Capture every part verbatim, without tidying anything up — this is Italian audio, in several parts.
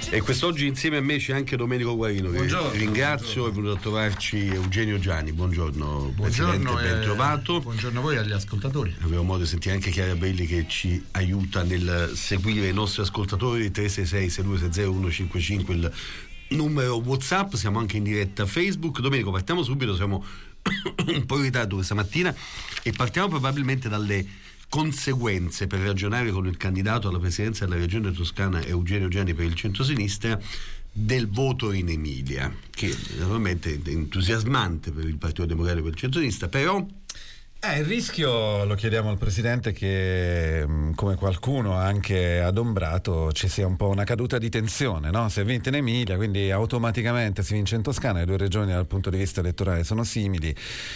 E quest'oggi insieme a me c'è anche Domenico Guarino, che buongiorno, ringrazio, buongiorno. È venuto a trovarci Eugenio Giani. Buongiorno, buongiorno Presidente, ben trovato. Buongiorno a voi e agli ascoltatori. Avevo modo di sentire anche Chiara Belli che ci aiuta nel seguire i nostri ascoltatori. Tre sei sei sei due sei zero uno cinque cinque il numero WhatsApp, siamo anche in diretta Facebook. Domenico, partiamo subito, siamo un po' in ritardo questa mattina e partiamo probabilmente dalle conseguenze, per ragionare con il candidato alla presidenza della regione toscana Eugenio Giani per il centrosinistra, del voto in Emilia, che naturalmente è entusiasmante per il Partito Democratico e per il centrosinistra, però Eh, il rischio, lo chiediamo al Presidente, che come qualcuno ha anche adombrato ci sia un po' una caduta di tensione, no? Si è vinto in Emilia, quindi automaticamente si vince in Toscana, le due regioni dal punto di vista elettorale sono simili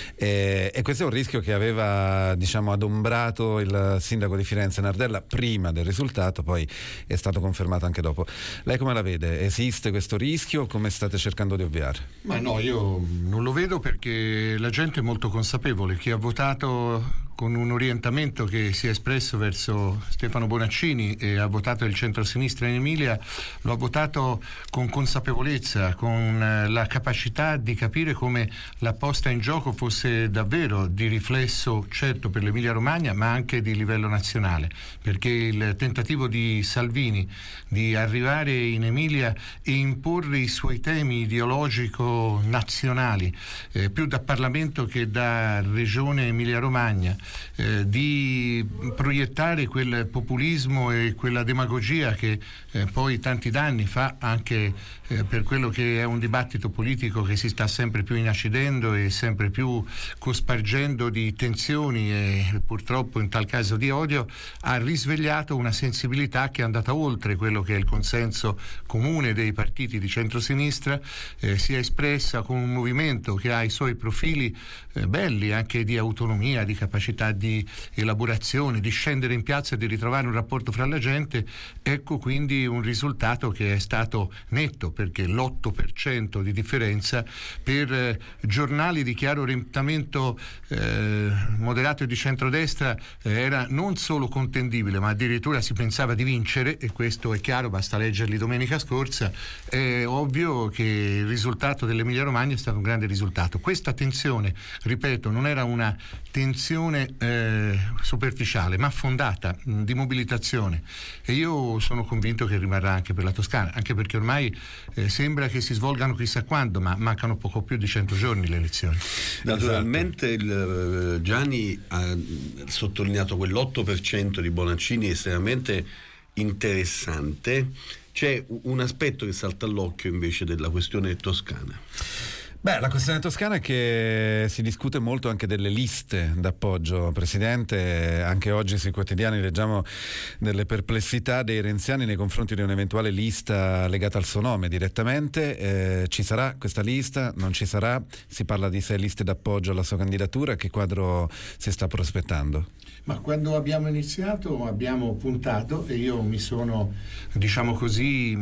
e, e questo è un rischio che aveva, diciamo, adombrato il sindaco di Firenze Nardella prima del risultato, poi è stato confermato anche dopo. Lei come la vede? Esiste questo rischio? Come state cercando di ovviare? Ma no, io non lo vedo, perché la gente è molto consapevole. Chi ha votato con un orientamento che si è espresso verso Stefano Bonaccini e ha votato il centro-sinistra in Emilia, lo ha votato con consapevolezza, con la capacità di capire come la posta in gioco fosse davvero di riflesso, certo per l'Emilia Romagna, ma anche di livello nazionale, perché il tentativo di Salvini di arrivare in Emilia e imporre i suoi temi ideologico nazionali, eh, più da Parlamento che da Regione Emilia Romagna, eh, di proiettare quel populismo e quella demagogia che eh, poi tanti danni fa anche eh, per quello che è un dibattito politico che si sta sempre più inacidendo e sempre più cospargendo di tensioni e purtroppo in tal caso di odio, ha risvegliato una sensibilità che è andata oltre quello che è il consenso comune dei partiti di centrosinistra, eh, si è espressa con un movimento che ha i suoi profili eh, belli anche di autonomia, di capacità di elaborazione, di scendere in piazza e di ritrovare un rapporto fra la gente. Ecco quindi un risultato che è stato netto, perché l'otto per cento di differenza per eh, giornali di chiaro orientamento eh, moderato e di centrodestra eh, era non solo contendibile, ma addirittura si pensava di vincere, e questo è chiaro, basta leggerli domenica scorsa. È ovvio che il risultato dell'Emilia Romagna è stato un grande risultato. Questa tensione, ripeto, non era una tensione eh, superficiale, ma fondata, mh, di mobilitazione, e io sono convinto che rimarrà anche per la Toscana, anche perché ormai eh, sembra che si svolgano chissà quando, ma mancano poco più di cento giorni le elezioni. Naturalmente esatto. il, uh, Gianni ha sottolineato quell'otto per cento di Bonaccini estremamente interessante. C'è un aspetto che salta all'occhio invece della questione toscana. Beh, la questione toscana è che si discute molto anche delle liste d'appoggio, Presidente. Anche oggi sui quotidiani leggiamo delle perplessità dei renziani nei confronti di un'eventuale lista legata al suo nome direttamente. Eh, ci sarà questa lista? Non ci sarà? Si parla di sei liste d'appoggio alla sua candidatura. Che quadro si sta prospettando? Ma quando abbiamo iniziato abbiamo puntato, e io mi sono, diciamo così,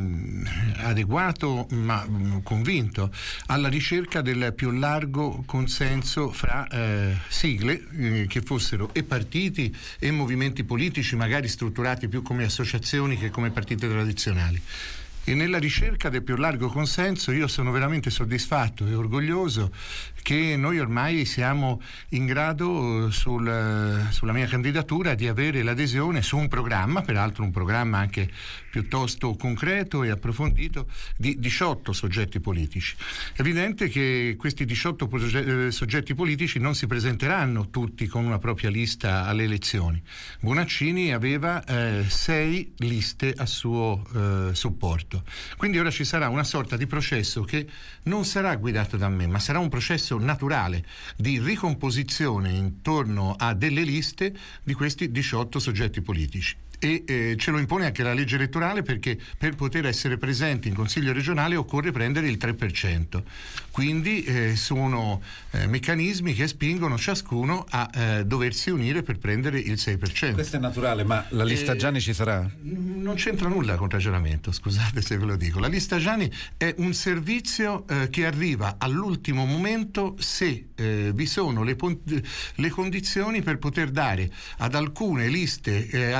adeguato ma convinto alla ricerca del più largo consenso fra eh, sigle eh, che fossero e partiti e movimenti politici, magari strutturati più come associazioni che come partiti tradizionali. E nella ricerca del più largo consenso io sono veramente soddisfatto e orgoglioso che noi ormai siamo in grado sul, sulla mia candidatura di avere l'adesione su un programma, peraltro un programma anche piuttosto concreto e approfondito, di diciotto soggetti politici. È evidente che questi diciotto proge- soggetti politici non si presenteranno tutti con una propria lista alle elezioni. Bonaccini aveva eh, sei liste a suo eh, supporto. Quindi ora ci sarà una sorta di processo che non sarà guidato da me, ma sarà un processo naturale di ricomposizione intorno a delle liste di questi diciotto soggetti politici. E eh, ce lo impone anche la legge elettorale, perché per poter essere presenti in Consiglio regionale occorre prendere il tre per cento. Quindi eh, sono eh, meccanismi che spingono ciascuno a eh, doversi unire per prendere il sei per cento. Questo è naturale, ma la lista eh, Gianni ci sarà? Non c'entra nulla con ragionamento, scusate se ve lo dico. La lista Gianni è un servizio eh, che arriva all'ultimo momento se eh, vi sono le, pon- le condizioni per poter dare ad alcune liste, eh, ad alcuni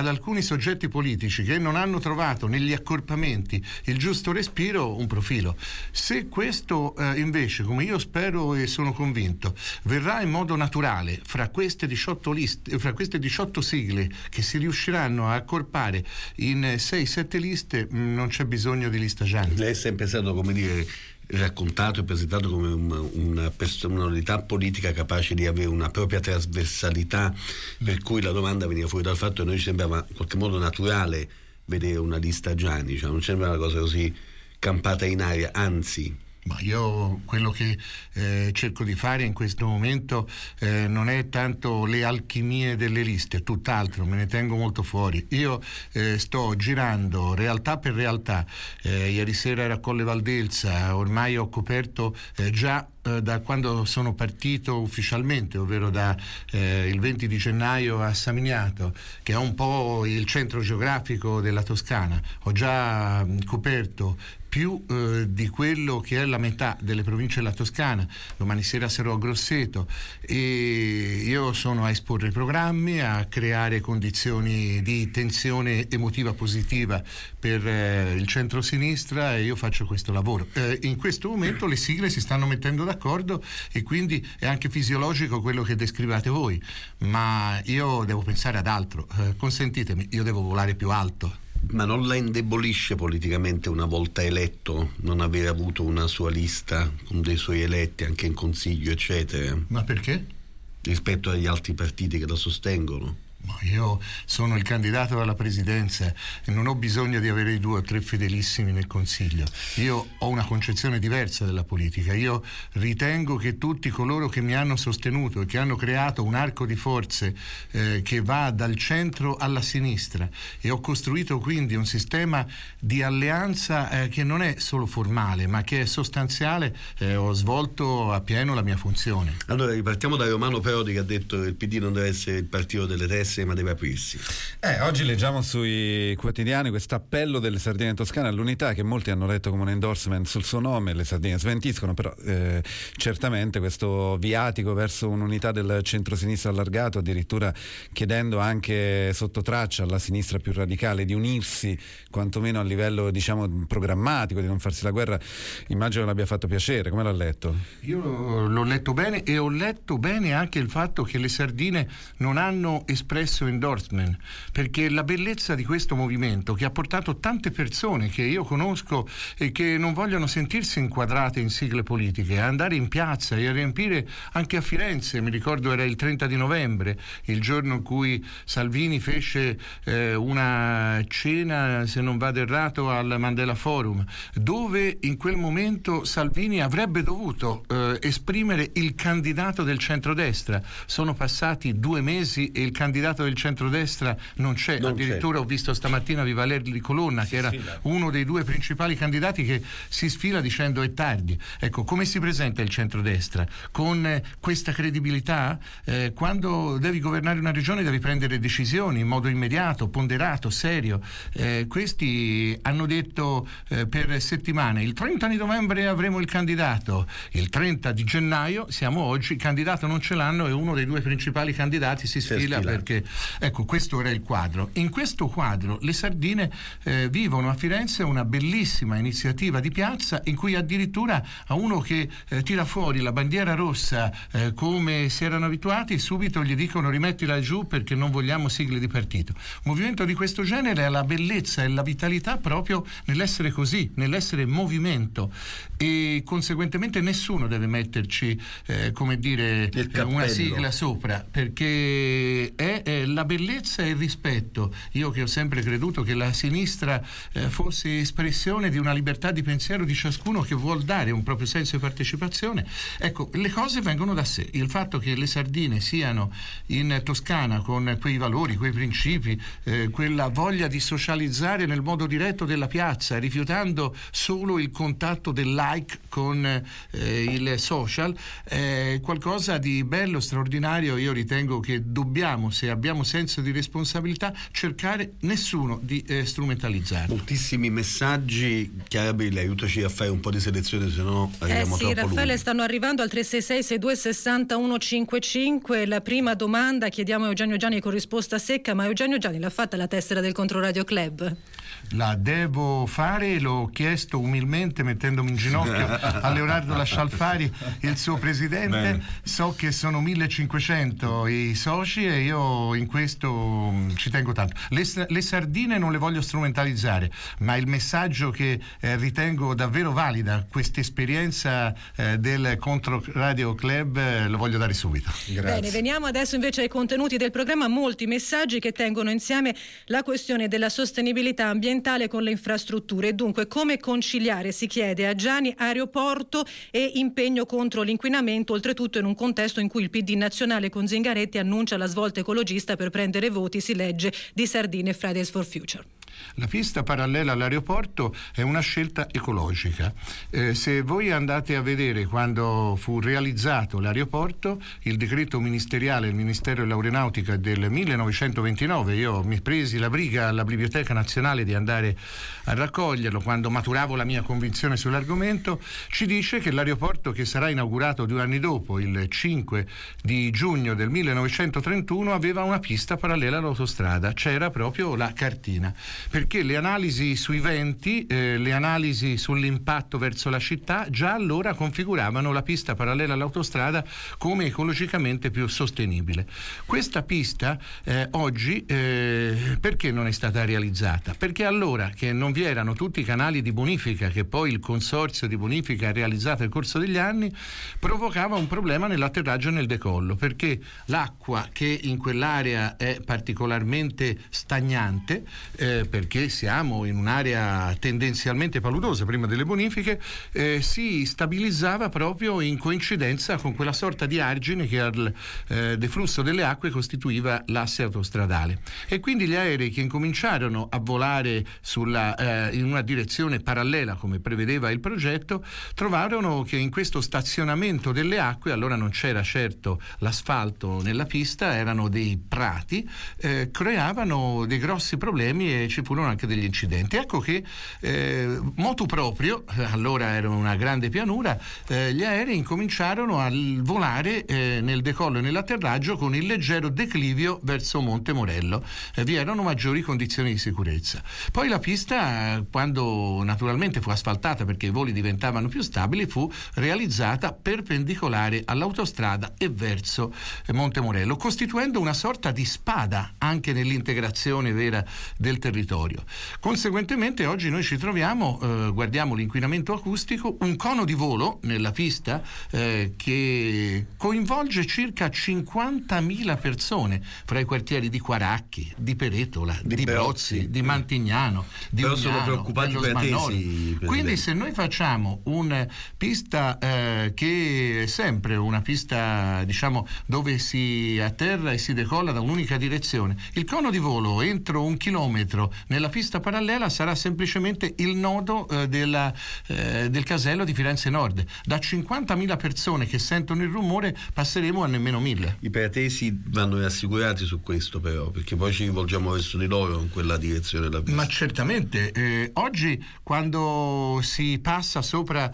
soggetti politici che non hanno trovato negli accorpamenti il giusto respiro un profilo. Se questo eh, invece, come io spero e sono convinto, verrà in modo naturale fra queste diciotto liste, fra queste diciotto sigle che si riusciranno a accorpare in sei sette liste, mh, non c'è bisogno di lista Gianni. Lei è sempre stato, come dire, raccontato e presentato come una, una personalità politica capace di avere una propria trasversalità, per cui la domanda veniva fuori dal fatto che noi ci sembrava in qualche modo naturale vedere una lista Gianni, cioè non sembra una cosa così campata in aria, anzi. Ma io quello che eh, cerco di fare in questo momento eh, non è tanto le alchimie delle liste, tutt'altro, me ne tengo molto fuori. Io eh, sto girando realtà per realtà. Eh, ieri sera era a Colle Valdelsa, ormai ho coperto eh, già da quando sono partito ufficialmente, ovvero da eh, il venti di gennaio a Samignato, che è un po' il centro geografico della Toscana. Ho già mh, coperto più eh, di quello che è la metà delle province della Toscana. Domani sera sarò a Grosseto e io sono a esporre programmi, a creare condizioni di tensione emotiva positiva per eh, il centro-sinistra, e io faccio questo lavoro. Eh, in questo momento le sigle si stanno mettendo d'accordo e quindi è anche fisiologico quello che descrivate voi, ma io devo pensare ad altro. Eh, consentitemi, io devo volare più alto. Ma non la indebolisce politicamente, una volta eletto, non aver avuto una sua lista con dei suoi eletti anche in consiglio, eccetera? Ma perché? Rispetto agli altri partiti che la sostengono? Io sono il candidato alla presidenza e non ho bisogno di avere due o tre fedelissimi nel Consiglio. Io ho una concezione diversa della politica. Io ritengo che tutti coloro che mi hanno sostenuto e che hanno creato un arco di forze eh, che va dal centro alla sinistra, e ho costruito quindi un sistema di alleanza eh, che non è solo formale ma che è sostanziale, eh, ho svolto appieno la mia funzione. Allora ripartiamo da Romano Prodi, che ha detto che il P D non deve essere il partito delle teste ma deve aprirsi. Eh, oggi leggiamo sui quotidiani questo appello delle sardine toscane all'unità, che molti hanno letto come un endorsement sul suo nome. Le sardine smentiscono, però eh, certamente questo viatico verso un'unità del centro-sinistra allargato, addirittura chiedendo anche sotto traccia alla sinistra più radicale di unirsi quantomeno a livello, diciamo, programmatico, di non farsi la guerra. Immagino l'abbia fatto piacere. Come l'ha letto? Io l'ho letto bene, e ho letto bene anche il fatto che le sardine non hanno espresso endorsement, perché la bellezza di questo movimento, che ha portato tante persone che io conosco e che non vogliono sentirsi inquadrate in sigle politiche, a andare in piazza e a riempire anche a Firenze. Mi ricordo era il trenta di novembre, il giorno in cui Salvini fece eh, una cena, se non vado errato, al Mandela Forum, dove in quel momento Salvini avrebbe dovuto eh, esprimere il candidato del centrodestra. Sono passati due mesi e il candidato del centrodestra non c'è, non addirittura c'è. Ho visto stamattina Vivaleri Colonna, che era sfila. uno dei due principali candidati, che si sfila dicendo è tardi. Ecco, come si presenta il centrodestra? Con eh, questa credibilità? Eh, quando devi governare una regione devi prendere decisioni in modo immediato, ponderato, serio. Eh, questi hanno detto eh, per settimane: il trenta di novembre avremo il candidato, il trenta di gennaio siamo oggi, il candidato non ce l'hanno e uno dei due principali candidati si sfila, perché ecco, questo era il quadro. In questo quadro le sardine eh, vivono a Firenze una bellissima iniziativa di piazza, in cui addirittura a uno che eh, tira fuori la bandiera rossa eh, come si erano abituati, subito gli dicono rimettila giù perché non vogliamo sigle di partito. Un movimento di questo genere ha la bellezza e la vitalità proprio nell'essere così, nell'essere movimento, e conseguentemente nessuno deve metterci eh, come dire una sigla sopra, perché è, è la bellezza e il rispetto. Io che ho sempre creduto che la sinistra eh, fosse espressione di una libertà di pensiero di ciascuno che vuol dare un proprio senso di partecipazione, ecco, le cose vengono da sé. Il fatto che le sardine siano in Toscana con quei valori, quei principi, eh, quella voglia di socializzare nel modo diretto della piazza, rifiutando solo il contatto del like con eh, il social, è qualcosa di bello, straordinario. Io ritengo che dobbiamo, se abbiamo abbiamo senso di responsabilità, cercare nessuno di eh, strumentalizzare. Moltissimi messaggi. Chiara Belli, aiutaci a fare un po' di selezione, se no arriviamo eh sì, troppo Raffaele, lunghi. stanno arrivando al tre sei sei sei due sei zero uno cinque cinque. La prima domanda chiediamo a Eugenio Gianni con risposta secca, ma Eugenio Gianni l'ha fatta la tessera del Controradio Club? La devo fare, l'ho chiesto umilmente mettendomi in ginocchio a Leonardo Lascialfari, il suo presidente. Bene. So che sono millecinquecento i soci e io in questo mh, ci tengo tanto. Le, le sardine non le voglio strumentalizzare, ma il messaggio che eh, ritengo davvero valida, questa esperienza eh, del Controradio Club, eh, lo voglio dare subito. Grazie. Bene, veniamo adesso invece ai contenuti del programma. Molti messaggi che tengono insieme la questione della sostenibilità ambientale con le infrastrutture e dunque come conciliare, si chiede a Gianni, aeroporto e impegno contro l'inquinamento, oltretutto in un contesto in cui il P D nazionale con Zingaretti annuncia la svolta ecologista per prendere voti, si legge, di Sardine e Fridays for Future. La pista parallela all'aeroporto è una scelta ecologica. Eh, se voi andate a vedere quando fu realizzato l'aeroporto, il decreto ministeriale del Ministero dell'Aeronautica del millenovecentoventinove, io mi presi la briga alla Biblioteca Nazionale di andare a raccoglierlo quando maturavo la mia convinzione sull'argomento, ci dice che l'aeroporto, che sarà inaugurato due anni dopo, il cinque di giugno del millenovecentotrentuno, aveva una pista parallela all'autostrada, c'era proprio la cartina. Perché le analisi sui venti, eh, le analisi sull'impatto verso la città già allora configuravano la pista parallela all'autostrada come ecologicamente più sostenibile. Questa pista eh, oggi eh, perché non è stata realizzata? Perché allora che non vi erano tutti i canali di bonifica che poi il consorzio di bonifica ha realizzato nel corso degli anni, provocava un problema nell'atterraggio e nel decollo, perché l'acqua che in quell'area è particolarmente stagnante, eh, perché siamo in un'area tendenzialmente paludosa prima delle bonifiche, eh, si stabilizzava proprio in coincidenza con quella sorta di argine che al eh, deflusso delle acque costituiva l'asse autostradale. E quindi gli aerei che incominciarono a volare sulla, eh, in una direzione parallela come prevedeva il progetto, trovarono che in questo stazionamento delle acque, allora non c'era certo l'asfalto nella pista, erano dei prati, eh, creavano dei grossi problemi e ci furono anche degli incidenti. Ecco che eh, motu proprio, allora era una grande pianura, eh, gli aerei incominciarono a volare eh, nel decollo e nell'atterraggio con il leggero declivio verso Monte Morello. Eh, vi erano maggiori condizioni di sicurezza. Poi la pista, quando naturalmente fu asfaltata perché i voli diventavano più stabili, fu realizzata perpendicolare all'autostrada e verso eh, Monte Morello, costituendo una sorta di spada anche nell'integrazione vera del territorio. Conseguentemente oggi noi ci troviamo, eh, guardiamo l'inquinamento acustico, un cono di volo nella pista eh, che coinvolge circa cinquantamila persone fra i quartieri di Quaracchi, di Peretola, di, di Brozzi, di Mantignano, di Però Ugnano, sono preoccupati per tesi. Quindi se noi facciamo una pista eh, che è sempre una pista, diciamo, dove si atterra e si decolla da un'unica direzione, il cono di volo entro un chilometro nella pista parallela sarà semplicemente il nodo eh, della, eh, del casello di Firenze Nord. Da cinquantamila persone che sentono il rumore passeremo a nemmeno mille. I paratesi vanno rassicurati su questo, però, perché poi ci rivolgiamo verso di loro in quella direzione della pista. Ma certamente, eh, oggi quando si passa sopra,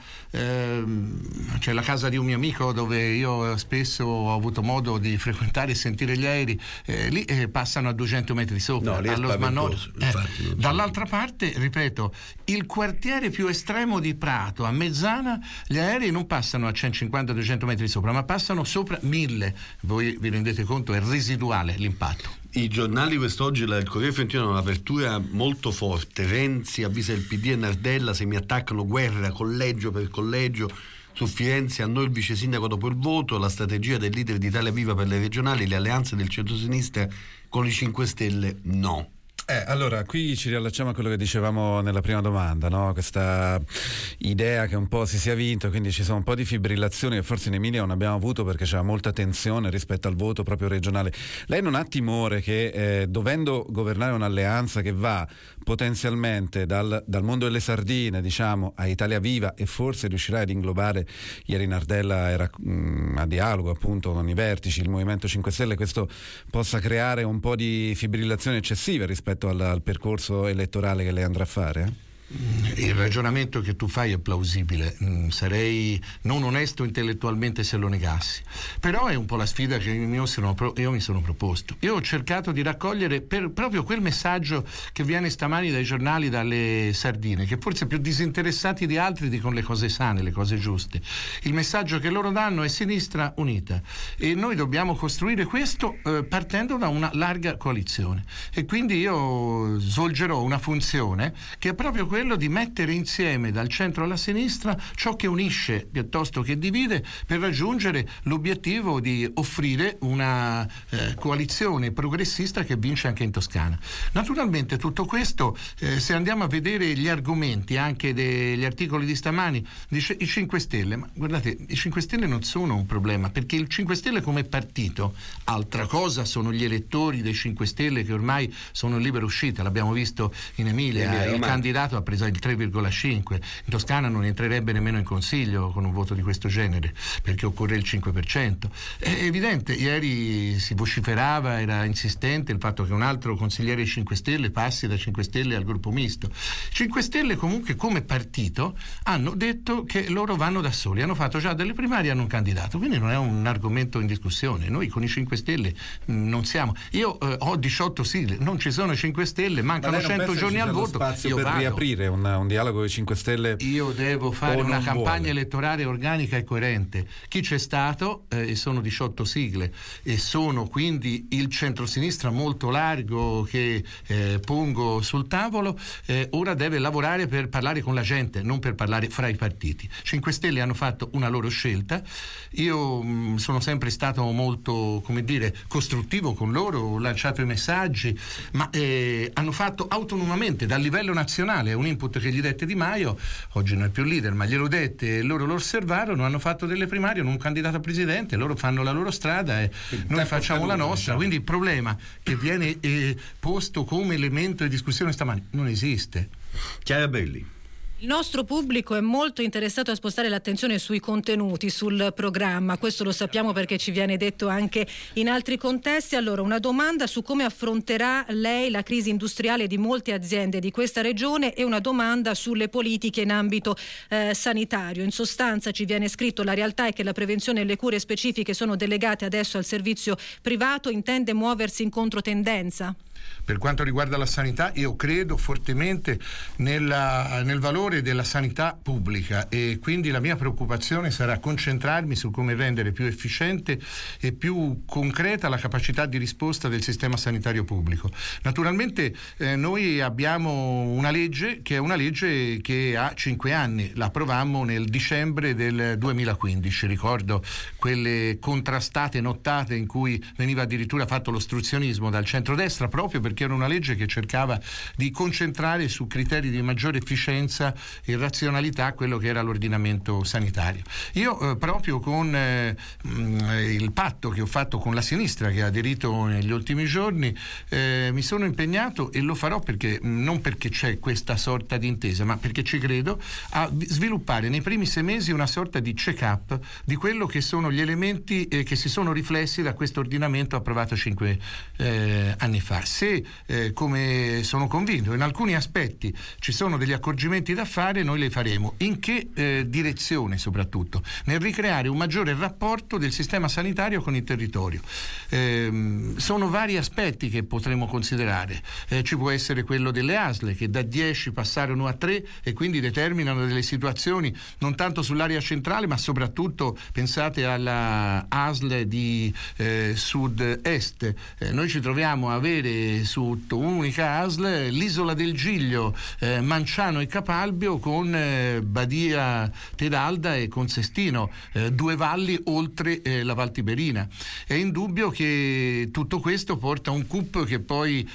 ehm, c'è la casa di un mio amico dove io spesso ho avuto modo di frequentare e sentire gli aerei, eh, lì eh, passano a duecento metri sopra, no, allo Smanoro. Eh, dall'altra parte, ripeto, il quartiere più estremo di Prato, a Mezzana, gli aerei non passano a centocinquanta duecento metri sopra, ma passano sopra mille. Voi vi rendete conto, è residuale l'impatto. I giornali quest'oggi, il Corriere Fiorentino, hanno un'apertura molto forte. Renzi avvisa il P D e Nardella: se mi attaccano guerra collegio per collegio. Su Firenze, a noi il vice sindaco dopo il voto, la strategia del leader di Italia Viva per le regionali, le alleanze del centro-sinistra con i cinque Stelle no. Eh, allora, qui ci riallacciamo a quello che dicevamo nella prima domanda, no? Questa idea che un po' si sia vinto, quindi ci sono un po' di fibrillazioni che forse in Emilia non abbiamo avuto perché c'era molta tensione rispetto al voto proprio regionale. Lei non ha timore che eh, dovendo governare un'alleanza che va potenzialmente dal, dal mondo delle sardine, diciamo, a Italia Viva, e forse riuscirà ad inglobare, ieri Nardella era mh, a dialogo appunto con i vertici, il Movimento cinque Stelle, questo possa creare un po' di fibrillazione eccessiva rispetto Al, al percorso elettorale che lei andrà a fare? Il ragionamento che tu fai è plausibile, mm, sarei non onesto intellettualmente se lo negassi, però è un po' la sfida che io, sono, io mi sono proposto. Io ho cercato di raccogliere per proprio quel messaggio che viene stamani dai giornali, dalle sardine, che forse più disinteressati di altri dicono le cose sane, le cose giuste. Il messaggio che loro danno è sinistra unita, e noi dobbiamo costruire questo eh, partendo da una larga coalizione, e quindi io svolgerò una funzione che è proprio quello di mettere insieme dal centro alla sinistra ciò che unisce piuttosto che divide, per raggiungere l'obiettivo di offrire una eh, coalizione progressista che vince anche in Toscana. Naturalmente tutto questo, eh, se andiamo a vedere gli argomenti anche degli articoli di stamani, dice i cinque Stelle, ma guardate, i cinque Stelle non sono un problema, perché il cinque Stelle come partito, altra cosa sono gli elettori dei cinque Stelle che ormai sono in libera uscita, l'abbiamo visto in Emilia, Emilia il candidato ha preso il tre virgola cinque, in Toscana non entrerebbe nemmeno in consiglio con un voto di questo genere, perché occorre il cinque per cento. È evidente, ieri si vociferava, era insistente il fatto che un altro consigliere dei cinque Stelle passi da cinque Stelle al gruppo misto. cinque Stelle comunque come partito hanno detto che loro vanno da soli, hanno fatto già delle primarie, hanno un candidato, quindi non è un argomento in discussione. Noi con i cinque Stelle mh, non siamo, io eh, ho diciotto sigle, non ci sono cinque Stelle, mancano cento giorni al voto, io per vado. riaprire un, un dialogo con i cinque Stelle. Io devo fare una campagna vuole. elettorale organica e coerente. Chi c'è stato, eh, e sono diciotto sigle, e sono quindi il centrosinistra molto largo che eh, pongo sul tavolo, eh, ora deve lavorare per parlare con la gente, non per parlare fra i partiti. cinque Stelle hanno fatto una loro scelta, io mh, sono sempre stato molto, come dire, costruttivo con loro, ho lanciato i messaggi, ma eh, hanno fatto autonomamente dal livello nazionale un input che gli dette Di Maio, oggi non è più leader, ma glielo dette e loro lo osservarono, hanno fatto delle primarie, hanno un candidato a presidente, loro fanno la loro strada e quindi noi facciamo la nostra, diciamo. Quindi il problema che viene eh, posto come elemento di discussione stamani non esiste. Chiara Belli. Il nostro pubblico è molto interessato a spostare l'attenzione sui contenuti, sul programma, questo lo sappiamo perché ci viene detto anche in altri contesti. Allora, una domanda su come affronterà lei la crisi industriale di molte aziende di questa regione e una domanda sulle politiche in ambito eh, sanitario. In sostanza ci viene scritto: la realtà è che la prevenzione e le cure specifiche sono delegate adesso al servizio privato, intende muoversi in controtendenza? Per quanto riguarda la sanità, io credo fortemente nella, nel valore della sanità pubblica, e quindi la mia preoccupazione sarà concentrarmi su come rendere più efficiente e più concreta la capacità di risposta del sistema sanitario pubblico. Naturalmente eh, noi abbiamo una legge che è una legge che ha cinque anni, la approvammo nel dicembre del duemilaquindici, ricordo quelle contrastate nottate in cui veniva addirittura fatto l'ostruzionismo dal centrodestra, proprio perché era una legge che cercava di concentrare su criteri di maggiore efficienza e razionalità quello che era l'ordinamento sanitario. Io eh, proprio con eh, il patto che ho fatto con la sinistra, che ha aderito negli ultimi giorni, eh, mi sono impegnato, e lo farò perché non perché c'è questa sorta di intesa, ma perché ci credo, a sviluppare nei primi sei mesi una sorta di check-up di quello che sono gli elementi eh, che si sono riflessi da questo ordinamento approvato cinque eh, anni fa. Se, eh, come sono convinto, in alcuni aspetti ci sono degli accorgimenti da fare, noi li faremo. In che eh, direzione soprattutto? Nel ricreare un maggiore rapporto del sistema sanitario con il territorio. Eh, sono vari aspetti che potremo considerare. Eh, ci può essere quello delle A S L, che da dieci passarono a tre e quindi determinano delle situazioni non tanto sull'area centrale, ma soprattutto pensate alla A S L di eh, sud-est. Eh, noi ci troviamo a avere eh, su un'unica A S L, l'isola del Giglio, eh, Manciano e Capalbio con eh, Badia Tedalda e con Sestino, eh, due valli oltre eh, la Val Tiberina. È indubbio che tutto questo porta a un C U P che poi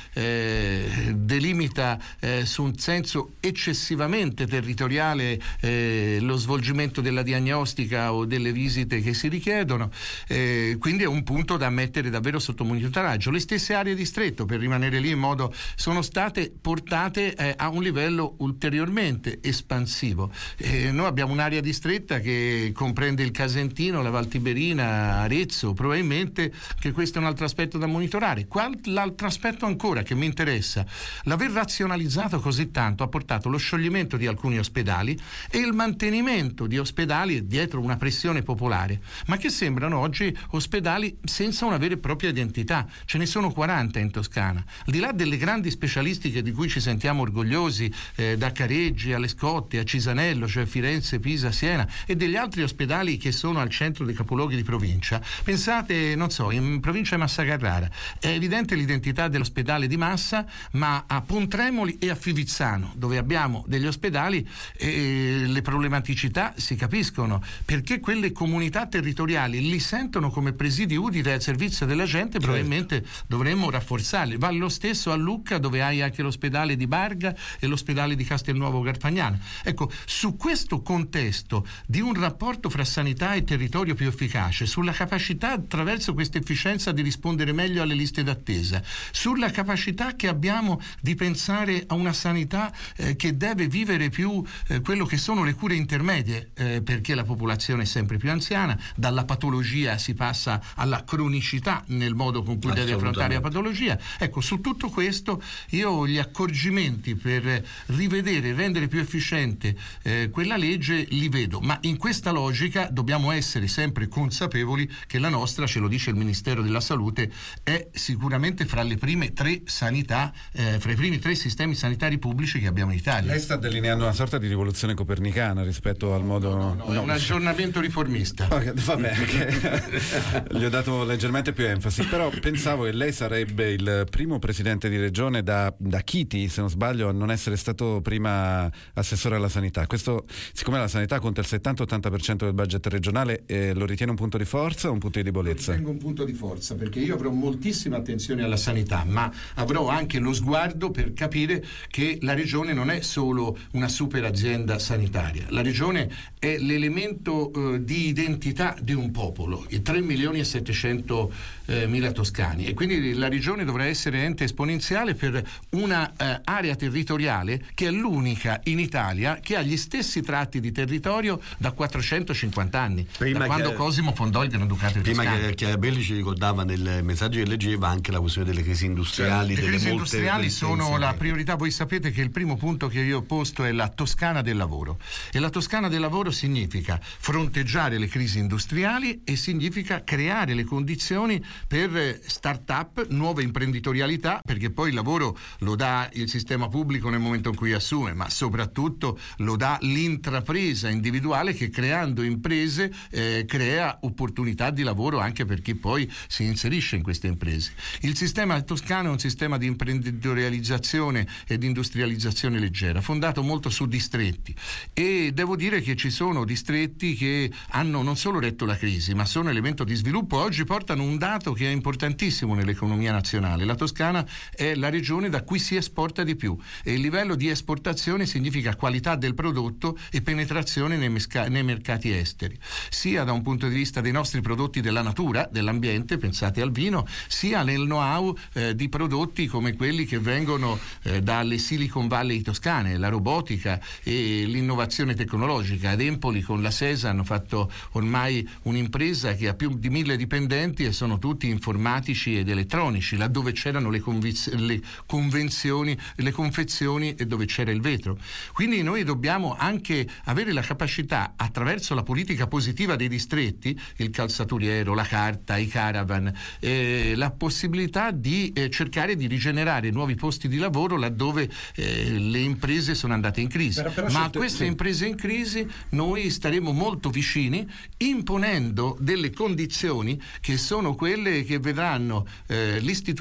eh, delimita eh, su un senso eccessivamente territoriale eh, lo svolgimento della diagnostica o delle visite che si richiedono, eh, quindi è un punto da mettere davvero sotto monitoraggio. Le stesse aree di stretto, per rimanere lì in modo, sono state portate eh, a un livello ulteriormente espansivo. Eh, noi abbiamo un'area distretta che comprende il Casentino, la Val Tiberina, Arezzo, probabilmente che questo è un altro aspetto da monitorare. Qual, l'altro aspetto ancora che mi interessa, l'aver razionalizzato così tanto ha portato lo scioglimento di alcuni ospedali e il mantenimento di ospedali dietro una pressione popolare, ma che sembrano oggi ospedali senza una vera e propria identità. Ce ne sono quaranta in Toscana, al di là delle grandi specialistiche di cui ci sentiamo orgogliosi, eh, da Careggi alle Scotte a Cisanello, cioè Firenze, Pisa, Siena, e degli altri ospedali che sono al centro dei capoluoghi di provincia. Pensate, non so, in provincia di Massa Carrara è evidente l'identità dell'ospedale di Massa, ma a Pontremoli e a Fivizzano, dove abbiamo degli ospedali, eh, le problematicità si capiscono, perché quelle comunità territoriali li sentono come presidi utili al servizio della gente. Probabilmente certo. Dovremmo rafforzarli. Va lo stesso a Lucca, dove hai anche l'ospedale di Barga e l'ospedale di Castelnuovo Garfagnana. Ecco, su questo contesto di un rapporto fra sanità e territorio più efficace, sulla capacità attraverso questa efficienza di rispondere meglio alle liste d'attesa, sulla capacità che abbiamo di pensare a una sanità eh, che deve vivere più eh, quello che sono le cure intermedie, eh, perché la popolazione è sempre più anziana, dalla patologia si passa alla cronicità nel modo con cui deve affrontare la patologia. Ecco, su tutto questo io gli accorgimenti per rivedere e rendere più efficiente eh, quella legge li vedo, ma in questa logica dobbiamo essere sempre consapevoli che la nostra, ce lo dice il Ministero della Salute, è sicuramente fra le prime tre sanità, eh, fra i primi tre sistemi sanitari pubblici che abbiamo in Italia. Lei sta delineando una sorta di rivoluzione copernicana rispetto al modo... No, no, no, no. È un aggiornamento riformista. Okay, vabbè, okay. Gli ho dato leggermente più enfasi, però pensavo che lei sarebbe il primo presidente di regione da, da Chiti, se non sbaglio, a non essere stato prima assessore alla sanità. Questo, siccome la sanità conta il settanta ottanta per cento del budget regionale, eh, lo ritiene un punto di forza o un punto di debolezza? Lo ritengo un punto di forza, perché io avrò moltissima attenzione alla sanità, ma avrò anche lo sguardo per capire che la regione non è solo una super azienda sanitaria. La regione è l'elemento eh, di identità di un popolo, i tre milioni e settecento mila toscani, e quindi la regione dovrà essere ente esponenziale per una eh, area territoriale che è l'unica in Italia che ha gli stessi tratti di territorio da quattrocentocinquanta anni, prima da quando che, Cosimo fondò il Granducato di Toscana. Prima che Chiarabelli ci ricordava nel messaggio che leggeva anche la questione delle crisi industriali. Cioè, le crisi industriali sono la che... priorità. Voi sapete che il primo punto che io ho posto è la Toscana del lavoro, e la Toscana del lavoro significa fronteggiare le crisi industriali e significa creare le condizioni per start-up, nuova imprenditorialità, perché poi il lavoro lo dà il sistema pubblico nel momento in cui assume, ma soprattutto lo dà l'intrapresa individuale che, creando imprese, eh, crea opportunità di lavoro anche per chi poi si inserisce in queste imprese. Il sistema toscano è un sistema di imprenditorializzazione e di industrializzazione leggera, fondato molto su distretti, e devo dire che ci sono distretti che hanno non solo retto la crisi, ma sono elemento di sviluppo. Oggi portano un dato che è importantissimo nell'economia nazionale. La Toscana è la regione da cui si esporta di più, e il livello di esportazione significa qualità del prodotto e penetrazione nei, mesca- nei mercati esteri, sia da un punto di vista dei nostri prodotti della natura, dell'ambiente, pensate al vino, sia nel know-how eh, di prodotti come quelli che vengono eh, dalle Silicon Valley toscane, la robotica e l'innovazione tecnologica. Ad Empoli con la SESA hanno fatto ormai un'impresa che ha più di mille dipendenti e sono tutti informatici ed elettronici, laddove c'erano le, conviz- le convenzioni, le confezioni e dove c'era il vetro. Quindi noi dobbiamo anche avere la capacità, attraverso la politica positiva dei distretti, il calzaturiero, la carta, i caravan, eh, la possibilità di eh, cercare di rigenerare nuovi posti di lavoro laddove eh, le imprese sono andate in crisi. Però, però Ma a queste sì. imprese in crisi noi staremo molto vicini, imponendo delle condizioni che sono quelle che vedranno eh, l'istituzione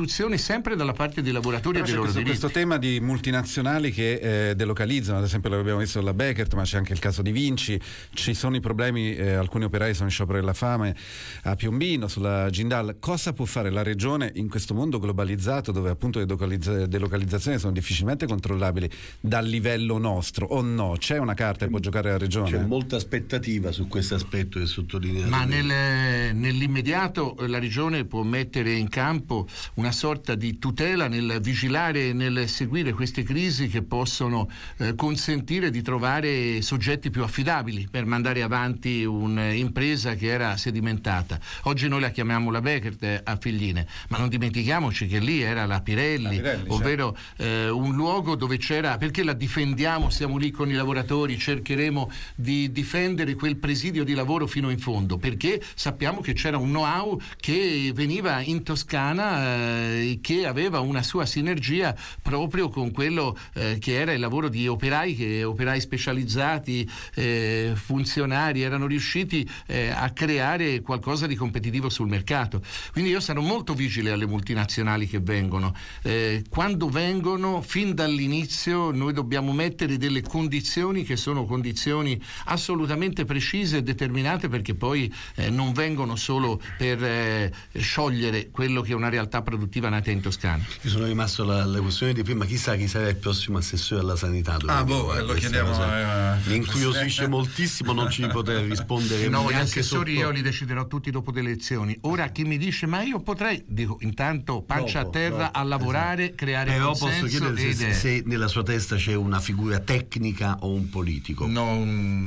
sempre dalla parte dei lavoratori. Però e dei c'è loro questo, diritti. questo tema di multinazionali che eh, delocalizzano, ad esempio l'abbiamo visto la Beckert, ma c'è anche il caso di Vinci, ci sono i problemi, eh, alcuni operai sono in sciopero della fame a Piombino, sulla Jindal. Cosa può fare la regione in questo mondo globalizzato dove appunto le delocalizza- delocalizzazioni sono difficilmente controllabili dal livello nostro, o no? C'è una carta che può giocare la regione? C'è molta aspettativa su questo aspetto che sottolineato. Ma nel, nell'immediato la regione può mettere in campo una sorta di tutela nel vigilare e nel seguire queste crisi che possono eh, consentire di trovare soggetti più affidabili per mandare avanti un'impresa che era sedimentata. Oggi noi la chiamiamo la Beckert a Figline, ma non dimentichiamoci che lì era la Pirelli, la Pirelli ovvero eh, un luogo dove c'era, perché la difendiamo, siamo lì con i lavoratori, cercheremo di difendere quel presidio di lavoro fino in fondo, perché sappiamo che c'era un know-how che veniva in Toscana e eh, che aveva una sua sinergia proprio con quello eh, che era il lavoro di operai, che operai specializzati, eh, funzionari, erano riusciti eh, a creare qualcosa di competitivo sul mercato. Quindi io sarò molto vigile alle multinazionali che vengono. Eh, quando vengono, fin dall'inizio noi dobbiamo mettere delle condizioni che sono condizioni assolutamente precise e determinate, perché poi eh, non vengono solo per eh, sciogliere quello che è una realtà produttiva nata in Toscana. Io sono rimasto alla questione di prima, chissà chi sarà il prossimo assessore alla sanità. Ah, boh, eh, lo chiediamo. Mi incuriosisce moltissimo, non ci potrei rispondere. No, gli neanche assessori sotto... io li deciderò tutti dopo le elezioni. Ora chi mi dice ma io potrei, dico intanto pancia dopo, a terra dopo, a lavorare, esatto. creare Però consenso. posso chiedere se, se nella sua testa c'è una figura tecnica o un politico? No,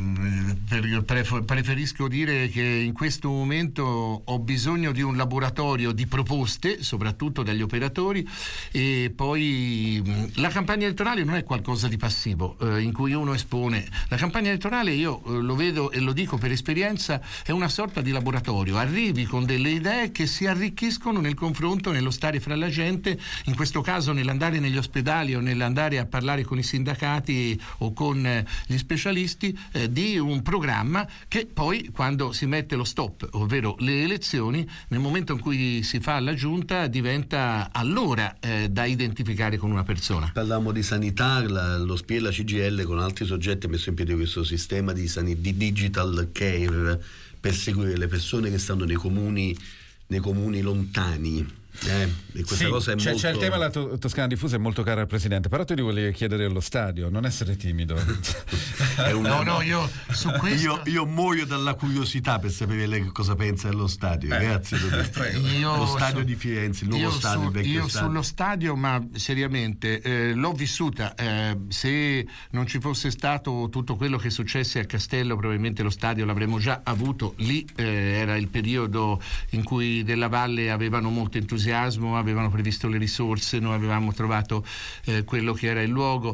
preferisco dire che in questo momento ho bisogno di un laboratorio di proposte, soprattutto dagli operatori, e poi la campagna elettorale non è qualcosa di passivo eh, in cui uno espone. La campagna elettorale, io eh, lo vedo e lo dico per esperienza, è una sorta di laboratorio. Arrivi con delle idee che si arricchiscono nel confronto, nello stare fra la gente, in questo caso nell'andare negli ospedali o nell'andare a parlare con i sindacati o con eh, gli specialisti eh, di un programma che poi, quando si mette lo stop, ovvero le elezioni, nel momento in cui si fa la giunta, diventa allora eh, da identificare con una persona. Parlavamo di sanità, la, lo S P I e la C G I L con altri soggetti ha messo in piedi questo sistema di, sani, di digital care per seguire le persone che stanno nei comuni, nei comuni lontani. Eh, e questa sì, cosa è c'è, molto... c'è il tema della to- Toscana diffusa, è molto cara al Presidente, però ti volevo chiedere allo stadio, non essere timido. è una... No, no, io su questo... Io, io muoio dalla curiosità per sapere lei che cosa pensa dello stadio. Eh, Grazie. Io lo stadio su, di Firenze, il nuovo io stadio, su, il vecchio io stadio. sullo stadio, ma seriamente, eh, l'ho vissuta. Eh, se non ci fosse stato tutto quello che successe a Castello, probabilmente lo stadio l'avremmo già avuto. Lì eh, era il periodo in cui della Valle avevano molto entusiasmo, avevano previsto le risorse, noi avevamo trovato eh, quello che era il luogo.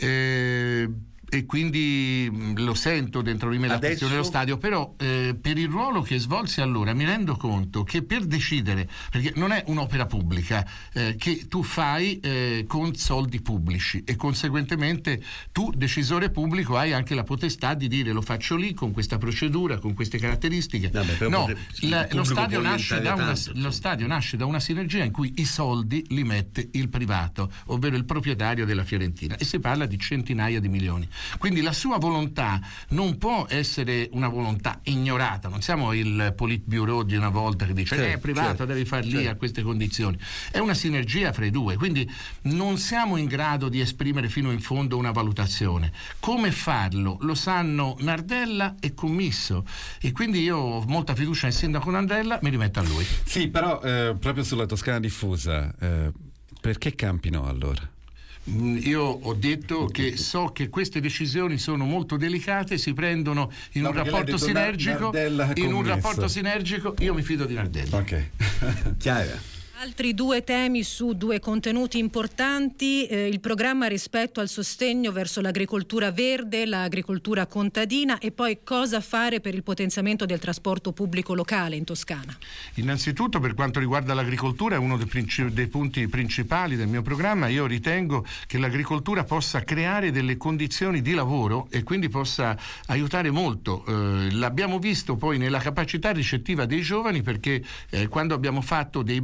Eh, e quindi mh, lo sento dentro di me la Adesso... questione dello stadio, però eh, per il ruolo che svolsi allora mi rendo conto che per decidere, perché non è un'opera pubblica eh, che tu fai eh, con soldi pubblici, e conseguentemente tu, decisore pubblico, hai anche la potestà di dire lo faccio lì con questa procedura, con queste caratteristiche. No, beh, no potre... la, lo, stadio nasce da una, tanto, lo stadio nasce da una sinergia in cui i soldi li mette il privato, ovvero il proprietario della Fiorentina, e si parla di centinaia di milioni. Quindi la sua volontà non può essere una volontà ignorata. Non siamo il Politburo di una volta che dice certo, è privato, certo, devi far lì certo. a queste condizioni. È una sinergia fra i due, quindi non siamo in grado di esprimere fino in fondo una valutazione. Come farlo? Lo sanno Nardella e Commisso, e quindi io ho molta fiducia nel sindaco Nardella, mi rimetto a lui. Sì, però eh, proprio sulla Toscana diffusa, eh, perché campi no allora? Io ho detto che so che queste decisioni sono molto delicate, si prendono in no, un rapporto sinergico, in un rapporto sinergico, io mi fido di Nardella. Ok. Chiara. Altri due temi su due contenuti importanti, eh, il programma rispetto al sostegno verso l'agricoltura verde, l'agricoltura contadina, e poi cosa fare per il potenziamento del trasporto pubblico locale in Toscana. Innanzitutto, per quanto riguarda l'agricoltura, è uno dei, princi- dei punti principali del mio programma. Io ritengo che l'agricoltura possa creare delle condizioni di lavoro e quindi possa aiutare molto. Eh, l'abbiamo visto poi nella capacità ricettiva dei giovani, perché eh, quando abbiamo fatto dei bandi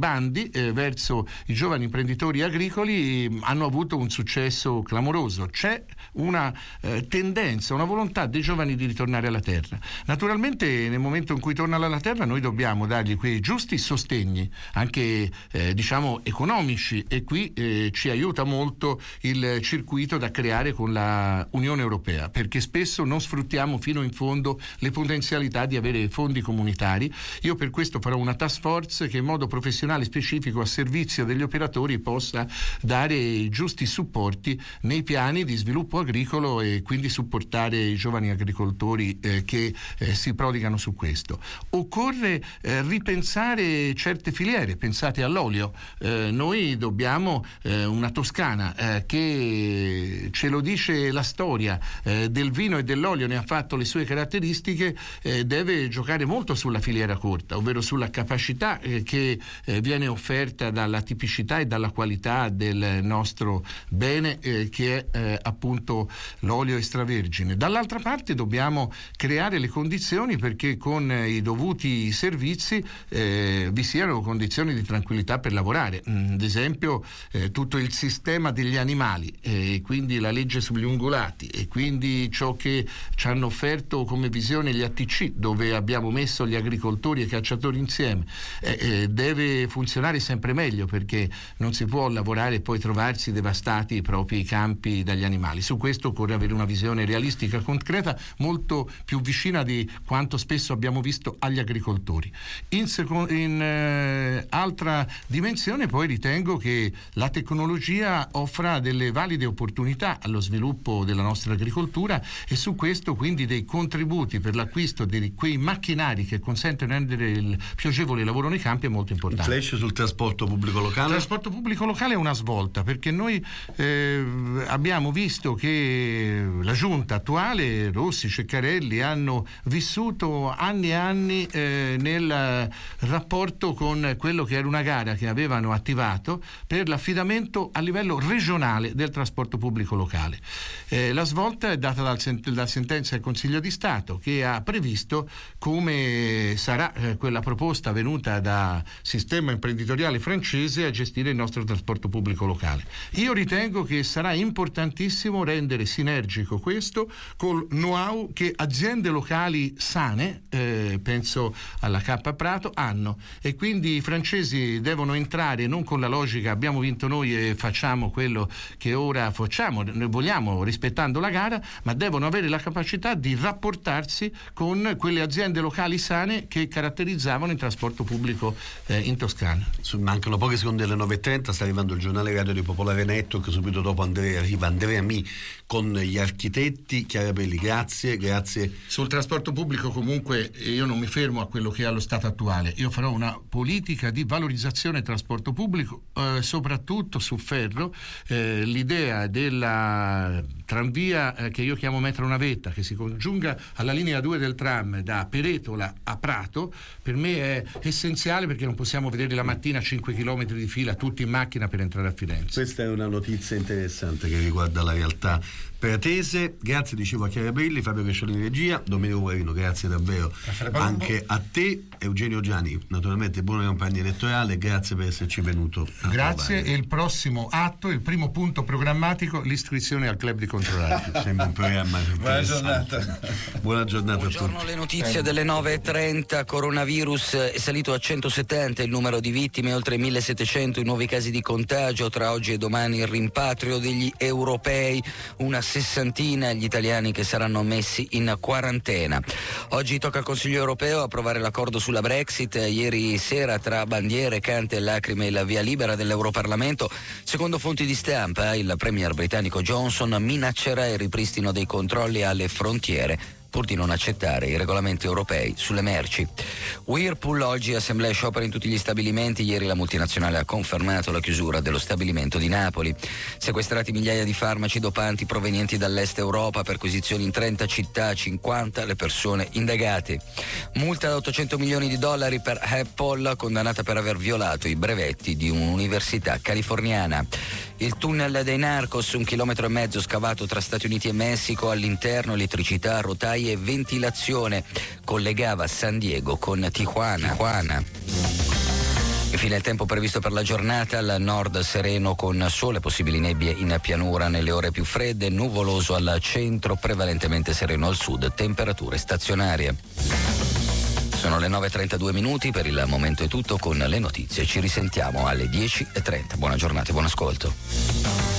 fiscali eh, verso i giovani imprenditori agricoli eh, hanno avuto un successo clamoroso. C'è una eh, tendenza, una volontà dei giovani di ritornare alla terra. Naturalmente nel momento in cui tornano alla terra noi dobbiamo dargli quei giusti sostegni, anche eh, diciamo economici, e qui eh, ci aiuta molto il circuito da creare con la Unione Europea, perché spesso non sfruttiamo fino in fondo le potenzialità di avere fondi comunitari. Io per questo farò una task force che in modo professionale specifico a servizio degli operatori possa dare i giusti supporti nei piani di sviluppo agricolo e quindi supportare i giovani agricoltori eh, che eh, si prodigano su questo. Occorre eh, ripensare certe filiere, pensate all'olio. Eh, noi dobbiamo eh, una Toscana eh, che ce lo dice la storia eh, del vino e dell'olio, ne ha fatto le sue caratteristiche, eh, deve giocare molto sulla filiera corta, ovvero sulla capacità eh, che eh, viene offerta dalla tipicità e dalla qualità del nostro bene eh, che è eh, appunto l'olio extravergine. Dall'altra parte dobbiamo creare le condizioni perché con eh, i dovuti servizi eh, vi siano condizioni di tranquillità per lavorare. Mm, ad esempio eh, tutto il sistema degli animali e eh, quindi la legge sugli ungulati e quindi ciò che ci hanno offerto come visione gli A T C, dove abbiamo messo gli agricoltori e i cacciatori insieme, eh, eh, deve funzionare sempre meglio, perché non si può lavorare e poi trovarsi devastati i propri campi dagli animali. Su questo occorre avere una visione realistica, concreta, molto più vicina di quanto spesso abbiamo visto agli agricoltori. In, seco- in eh, altra dimensione poi ritengo che la tecnologia offra delle valide opportunità allo sviluppo della nostra agricoltura e su questo quindi dei contributi per l'acquisto di quei macchinari che consentono di rendere il più agevole il lavoro nei campi è molto importante. Un flash sul trasporto pubblico locale? Il trasporto pubblico locale è una svolta, perché noi eh, abbiamo visto che la giunta attuale, Rossi, Ceccarelli, hanno vissuto anni e anni eh, nel rapporto con quello che era una gara che avevano attivato per l'affidamento a livello regionale del trasporto pubblico locale. Eh, la svolta è data dal, dalla sentenza del Consiglio di Stato, che ha previsto come sarà eh, quella proposta venuta da sistema imprenditoriale francese a gestire il nostro trasporto pubblico locale. Io ritengo che sarà importantissimo rendere sinergico questo col know-how che aziende locali sane, eh, penso alla K Prato, hanno, e quindi i francesi devono entrare non con la logica abbiamo vinto noi e facciamo quello che ora facciamo, noi vogliamo rispettando la gara, ma devono avere la capacità di rapportarsi con quelle aziende locali sane che caratterizzavano il trasporto pubblico eh, in Toscana. Mancano pochi secondi alle nove e trenta, sta arrivando il giornale radio di Popolare Network, subito dopo Andrea, arriva Andrea Mi con gli architetti. Chiara Belli, grazie, grazie. Sul trasporto pubblico comunque io non mi fermo a quello che è allo stato attuale, io farò una politica di valorizzazione del trasporto pubblico, eh, soprattutto su ferro. Eh, l'idea della tranvia eh, che io chiamo metro navetta, che si congiunga alla linea due del tram da Peretola a Prato, per me è essenziale, perché non possiamo vedere la mattina cinque chilometri di fila tutti in macchina per entrare a Firenze. Questa è una notizia interessante che riguarda la realtà pratese. Grazie, dicevo, a Chiara Brilli, Fabio Cresciolini in regia, Domenico Guarino, grazie davvero anche a te, Eugenio Gianni, naturalmente buona campagna elettorale, grazie per esserci venuto. Grazie, e il prossimo atto, il primo punto programmatico, l'iscrizione al club di controllati. Sembra un programma. Buona giornata. Buona giornata. Buongiorno, a tutti. Le notizie delle nove e trenta. Coronavirus è salito a centosettanta il numero di vittime, oltre millesettecento i nuovi casi di contagio. Tra oggi e domani il rimpatrio degli europei, una sessantina gli italiani che saranno messi in quarantena. Oggi tocca al Consiglio europeo approvare l'accordo sulla Brexit. Ieri sera, tra bandiere, cante e lacrime, il via libera dell'Europarlamento. Secondo fonti di stampa, il premier britannico Johnson minaccerà il ripristino dei controlli alle frontiere pur di non accettare i regolamenti europei sulle merci. Whirlpool oggi assemblea e sciopero in tutti gli stabilimenti. Ieri la multinazionale ha confermato la chiusura dello stabilimento di Napoli. Sequestrati migliaia di farmaci dopanti provenienti dall'est Europa, perquisizioni in trenta città, cinquanta le persone indagate. Multa da ottocento milioni di dollari per Apple, condannata per aver violato i brevetti di un'università californiana. Il tunnel dei Narcos, un chilometro e mezzo scavato tra Stati Uniti e Messico, all'interno elettricità, rotaie e ventilazione, collegava San Diego con Tijuana. Tijuana. Infine il tempo previsto per la giornata: al nord sereno con sole, possibili nebbie in pianura nelle ore più fredde, nuvoloso al centro, prevalentemente sereno al sud, temperature stazionarie. Sono le nove e trentadue minuti, per il momento è tutto con le notizie, ci risentiamo alle dieci e trenta. Buona giornata e buon ascolto.